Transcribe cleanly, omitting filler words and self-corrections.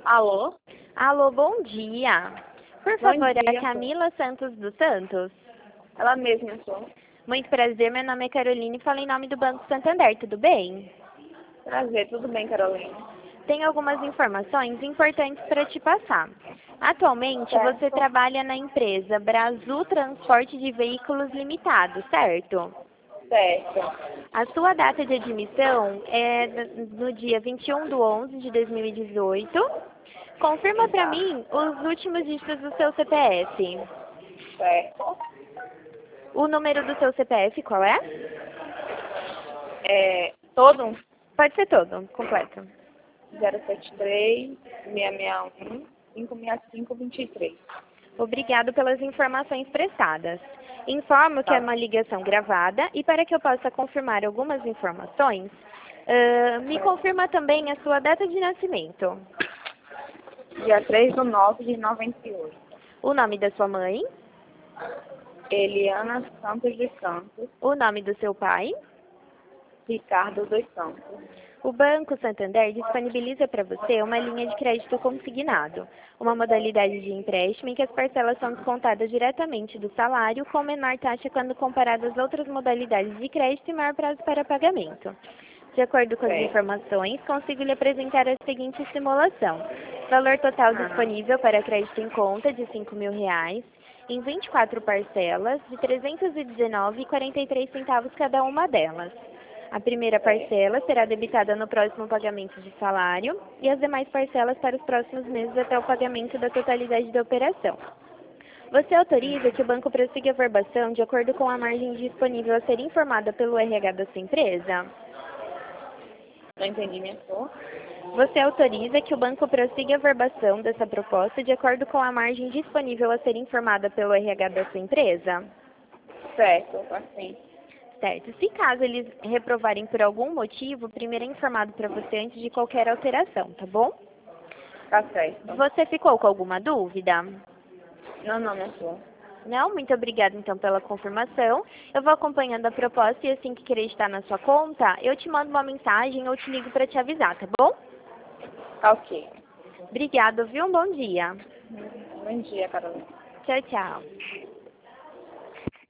Alô? Alô, bom dia. Por Bom favor, é dia, a Camila Santos dos Santos. ela mesma sou. Muito prazer, meu nome é Caroline e falo em nome do Banco Santander, tudo bem? Prazer, tudo bem, Carolina? Tenho algumas informações importantes para te passar. Atualmente, você Certo, trabalha na empresa Brasil Transporte de Veículos Limitado, certo? certo. A sua data de admissão é no dia 21/11 de 2018. Confirma para Tá, mim os últimos dígitos do seu CPF. certo. O número do seu CPF qual é? Todo Pode ser todo, completo. 073 661 565 23. Obrigado pelas informações prestadas. Informo que é Tá, uma ligação gravada e para que eu possa confirmar algumas informações, me confirma também a sua data de nascimento, dia 3/9 de 98. o nome da sua mãe, Eliana Santos dos Santos, o nome do seu pai. Ricardo dos Santos. O Banco Santander disponibiliza para você uma linha de crédito consignado, uma modalidade de empréstimo em que as parcelas são descontadas diretamente do salário, com menor taxa quando comparado às outras modalidades de crédito e maior prazo para pagamento. De acordo com as Certo. informações, consigo lhe apresentar a seguinte simulação. Valor total disponível para crédito em conta de R$ 5.000, em 24 parcelas, de R$ 319,43 cada uma delas. A primeira parcela será debitada no próximo pagamento de salário e as demais parcelas para os próximos meses até o pagamento da totalidade da operação. Você autoriza que o banco prossiga a verbação de acordo com a margem disponível a ser informada pelo RH da sua empresa? Não entendi minha sua. Você autoriza que o banco prossiga a verbação dessa proposta de acordo com a margem disponível a ser informada pelo RH da sua empresa? Certo, assim. Certo. Se caso eles reprovarem por algum motivo, primeiro é informado para você antes de qualquer alteração, tá bom? Tá certo. Você ficou com alguma dúvida? Não sou. Não? Muito obrigada, então, pela confirmação. Eu vou acompanhando a proposta e assim que acreditar na sua conta, eu te mando uma mensagem ou te ligo para te avisar, tá bom? Tá ok. Obrigada, viu? Um bom dia. Bom dia, Carolina. Tchau, tchau.